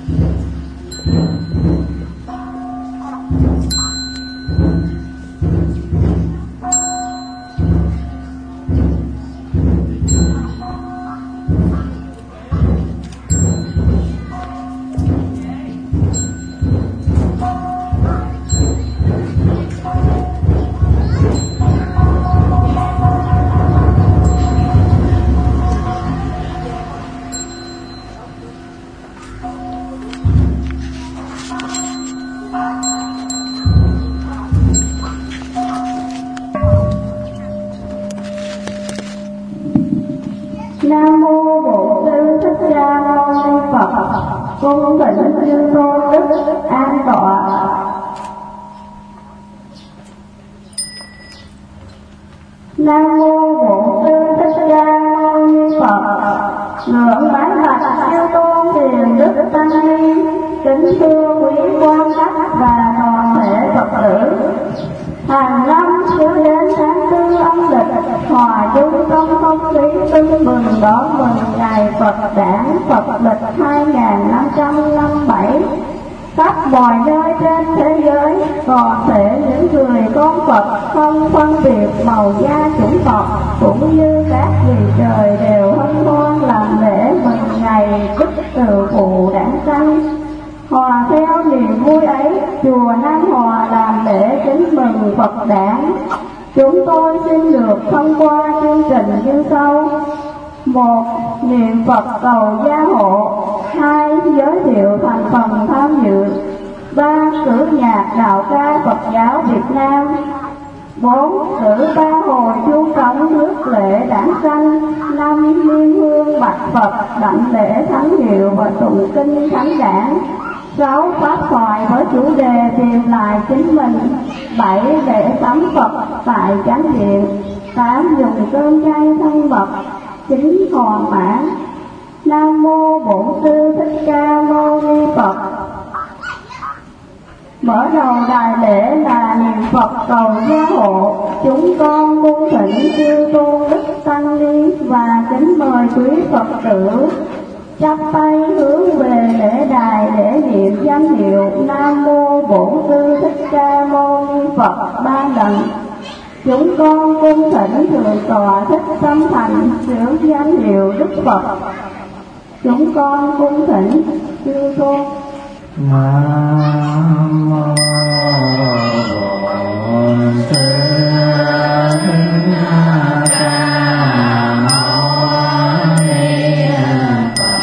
Nam mô Bổn Sư Thích Ca Mâu Ni Phật. Cung thỉnh chư tôn đức an tọa. Nam mô Bổn Sư Thích Ca Mâu Ni Phật. Ngưỡng bái bạch chư tôn thiền đức tăng ni, kính thưa quý quan khách và toàn thể Phật tử. Hàng năm cứ đến tháng 4 âm lịch, hòa chung trong không khí tưng bừng đón mừng ngày Phật Đản Phật lịch 2557. Khắp mọi nơi trên thế giới, toàn thể những người con Phật không phân biệt màu da chủng tộc cũng như các vị trời đều hân hoan làm lễ mừng ngày Đức Từ Phụ đản sanh. Hòa theo niềm vui ấy, chùa Nam Hòa làm lễ kính mừng Phật Đản. Chúng tôi xin được thông qua chương trình như sau: 1. Niệm Phật cầu gia hộ. 2. Giới thiệu thành phần tham dự. 3. Cử nhạc đạo ca Phật giáo Việt Nam. 4. Cử 3 hồi chuông trống rước lễ đản sanh. 5. Liên hương bạch Phật đảnh lễ thánh hiệu và tụng kinh thánh đản. 6. Pháp thoại với chủ đề tìm lại chính mình. 7. Lễ sắm Phật tại chánh điện. 8. Dùng cơm chay thân mật. 9. Hoàn mãn. Nam mô Bổn Sư Thích Ca Mâu Ni Phật. Mở đầu đại lễ là niệm Phật cầu gia hộ. Chúng con cung thỉnh chư tôn đức tăng ni và kính mời quý Phật tử chắp tay hướng về lễ đài để niệm danh hiệu Nam mô Bổn Sư Thích Ca Mâu Ni Phật 3 lần. Chúng con cung thỉnh thượng tọa Thích Tâm Thành sướng danh hiệu Đức Phật. Chúng con cung thỉnh chư tôn. Nam mô Bổn Sư Thích Ca Mâu Ni Phật.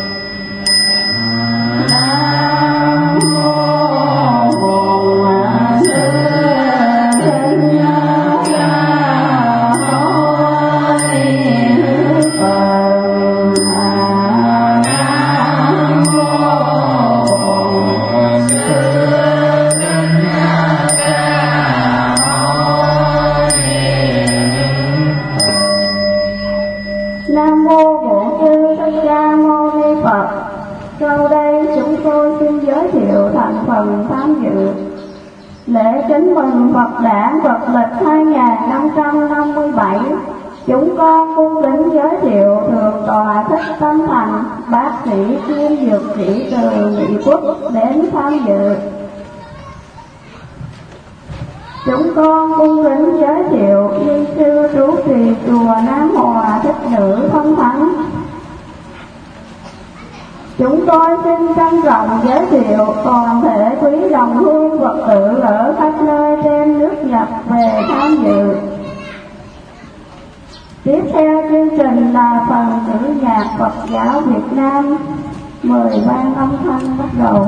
Nam mô Bổn Sư Thích Ca Mâu Ni Phật. Nam mô Bổn Sư Thích Ca Mâu Ni Phật. Sau đây chúng tôi xin giới thiệu thành phần tham dự lễ kính mừng Phật Đản Phật lịch 2557. Chúng con cung kính giới thiệu thượng tọa Thích Tâm Thành, bác sĩ kiêm dược sĩ từ Mỹ Quốc đến tham dự. Chúng con cung kính giới thiệu ni sư trú trì chùa Nam Hòa Thích Nữ Thông Thắng. Chúng tôi xin trân trọng giới thiệu toàn thể quý đồng hương Phật tử ở khắp nơi trên nước Nhật về tham dự. Tiếp theo chương trình là phần cử nhạc Phật giáo Việt Nam. Mời ban âm thanh bắt đầu.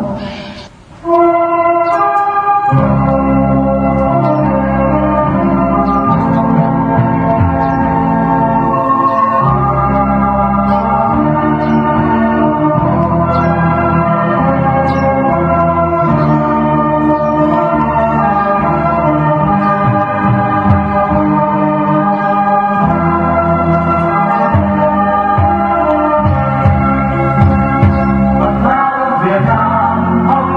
Việt Nam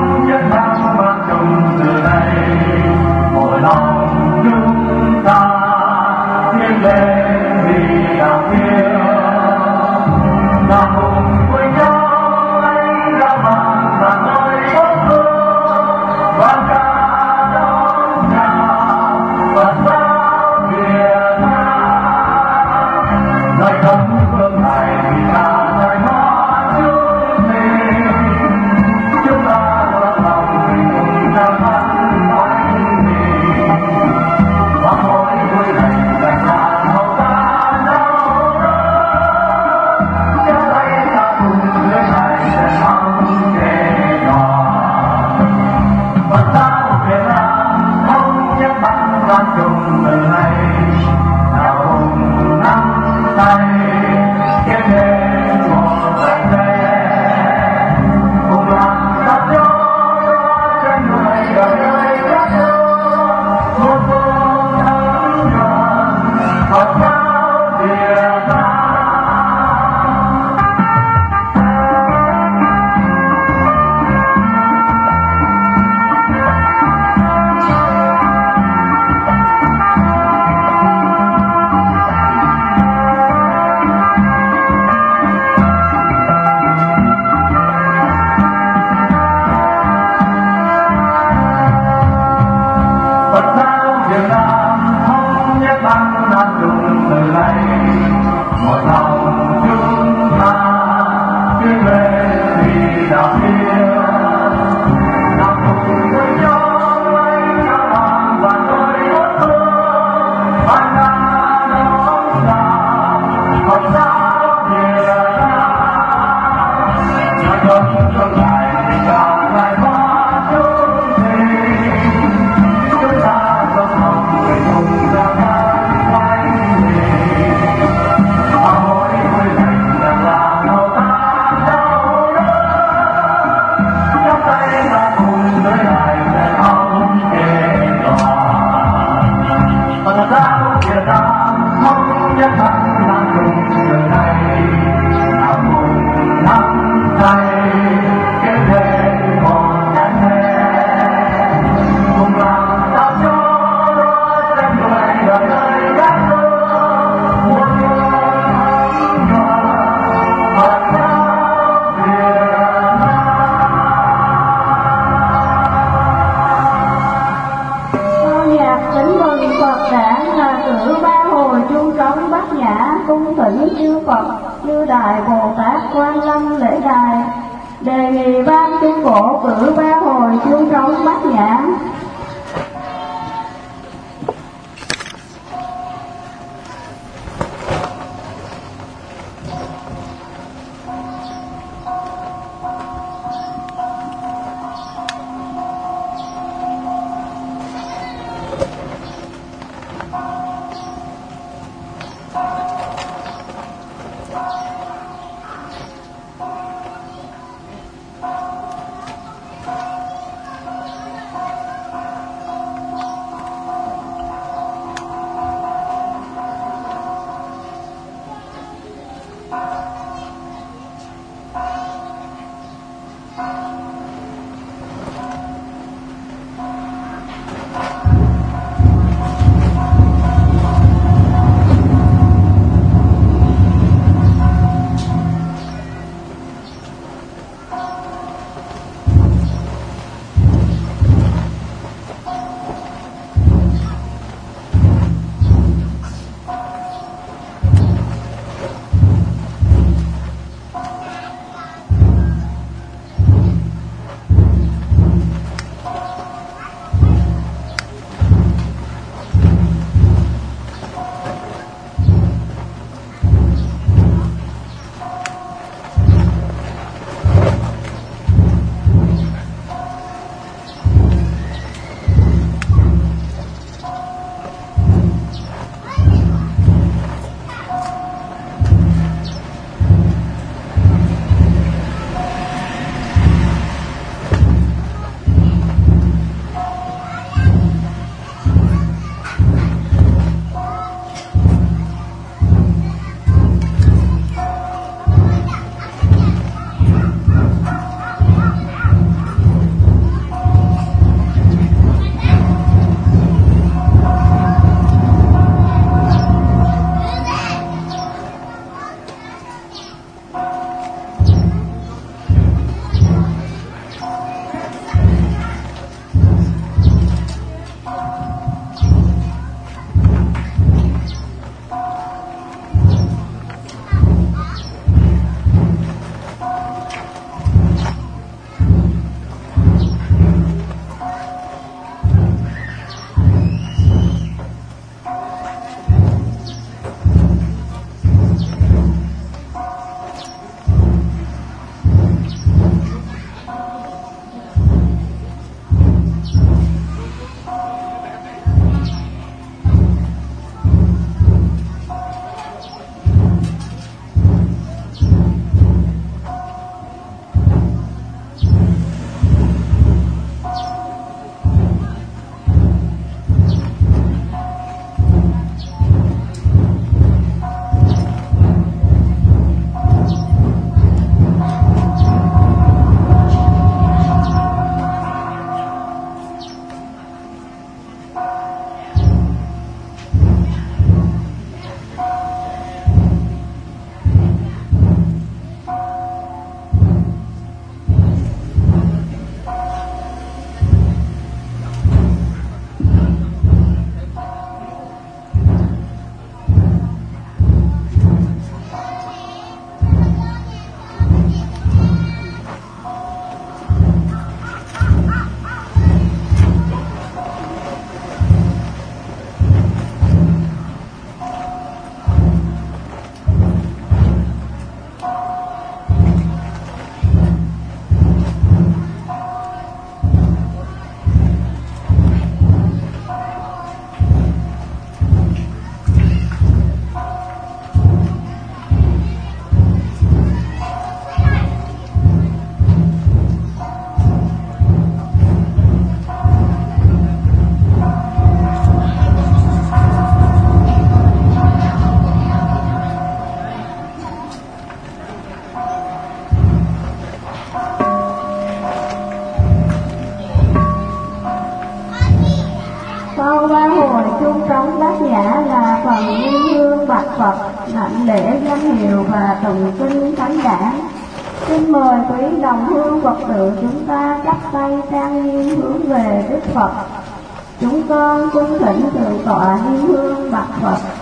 Sau ba hồi chung trống bát nhã là phần nguyên hương bạch Phật, đảnh lễ danh hiệu và tụng kinh thánh đản. Xin mời quý đồng hương Phật tử chúng ta chắp tay trang nghiêm hướng về Đức Phật. Chúng con cung thỉnh thượng tọa nghiêm hương bạch Phật.